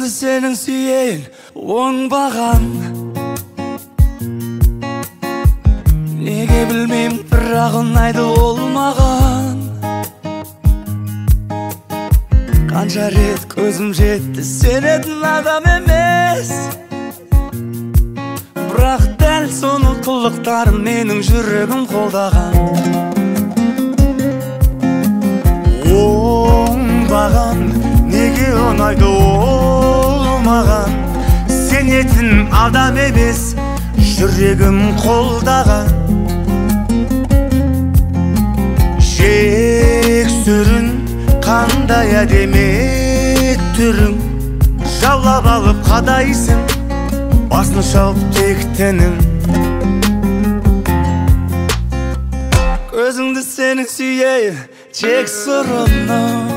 Көзімді сенің сүйейін оңбаған, неге білмеймін, бірақ ұнайды ол маған. Қанша рет көзім жетті сенетін адам емес, бірақ дәл соның қылықтарын менің жүрегім қолдаған. Оңбаған, неге ұнайды ол маған, сенетін адам емес, жүрегім қолдаған. Жексұрын қандай әдемі түрің, жаулап алып қадайсың, басын шауып тектенің. Көзіңді сенің сүйейін жексұрыным,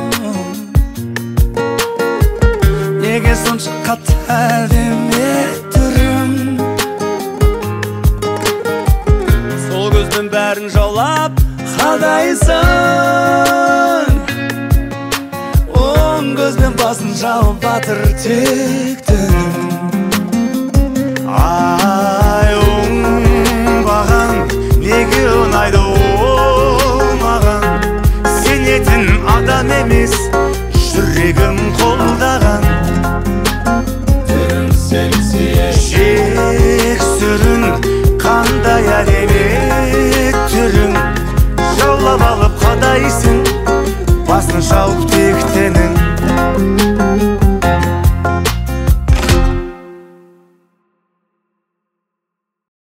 неге сонша қатты әдемі түрің, сол көздің бәрін жаулап қадайсың, оң көзбен басын жауып батыр тектің. Ай, оңбаған, неге ұнайды ол маған, сенетін адам емес, жүрегім қолдаған. Жексұрын қандай әдемі түрің, жаулап алып қадайсың, басын шауып тек